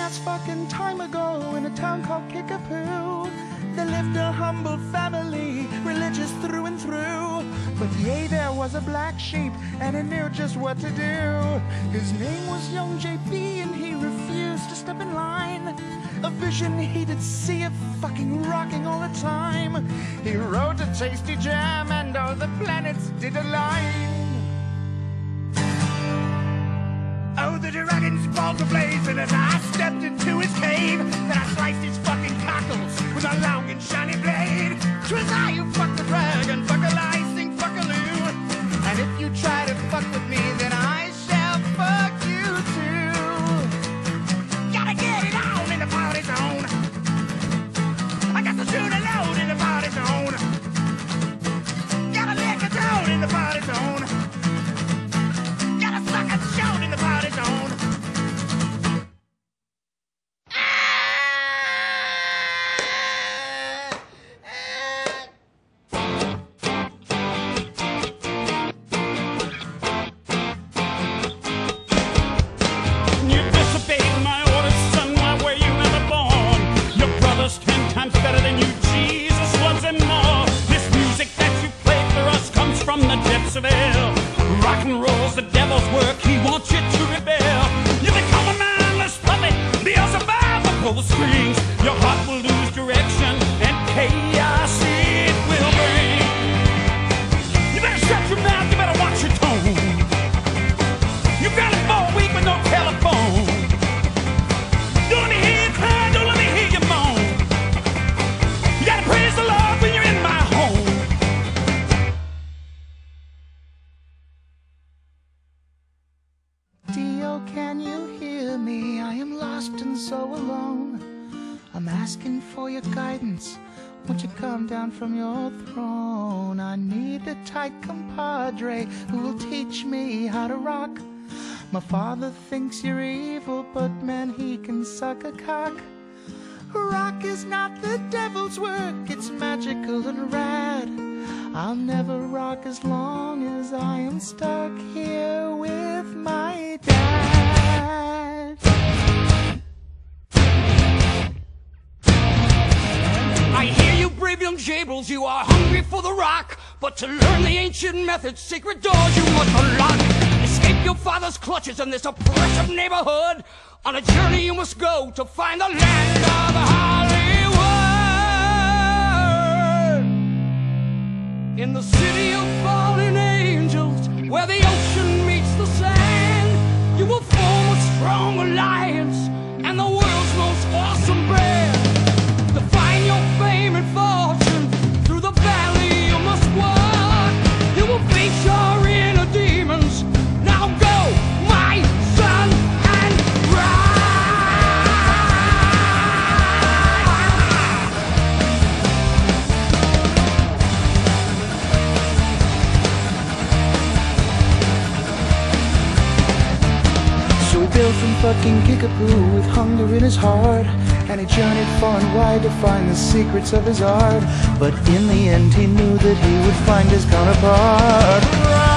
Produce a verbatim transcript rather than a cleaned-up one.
That's fucking time ago in a town called Kickapoo. There lived a humble family, religious through and through. But yea, there was a black sheep, and he knew just what to do. His name was young J B, and he refused to step in line. A vision he did see of fucking rocking all the time. He wrote a tasty jam, and all the planets did align. Oh, the dragon's balls ablaze, and as I stepped into his cave, then I sliced his fucking cockles with a long and shiny blade. 'Twas I who fucked the dragon, fuck a licing, fuck a loo. And if you try to fuck with me, then I shall fuck you too. Gotta get it on in the party zone. I got to shoot a load in the party zone. Gotta lick a toad in the party zone. Gotta suck a shout in the party zone. You disobeyed my orders, son, why were you never born? Your brother's ten times better than you, Jesus loves him more. This music that you play for us comes from the depths of hell. Rock and roll's the devil's work, he wants you to rebel. You become a mindless puppet, Beelzebub will pull the strings. Your heart will lose direction, and chaos it will bring. You better shut your mouth, you better watch your tone. You've got it for a week with no telephone. Don't let me hear you cry, don't let me hear you moan. You gotta praise the Lord when you're in my home. Dio, can you hear me? I am lost and so alone. I'm asking for your guidance. Won't you come down from your throne? I need a tight compadre who will teach me how to rock. My father thinks you're evil, but man, he can suck a cock. Rock is not the devil's work, it's magical and rad. I'll never rock as long as I am stuck here with my dad. I hear you, brave young jabrils, you are hungry for the rock. But to learn the ancient methods, secret doors you must unlock. Escape your father's clutches in this oppressive neighborhood. On a journey you must go to find the land of Hollywood. In the city of fallen angels, where the ocean meets the sand, you will form a strong alliance and the world's most awesome brand. To find your fame and fortune, through the valley you must walk. You will face your inner demons. Now go, my son, and So he built from fucking Kickapoo with hunger in his heart, and he journeyed far and wide to find the secrets of his art. But in the end he knew that he would find his counterpart.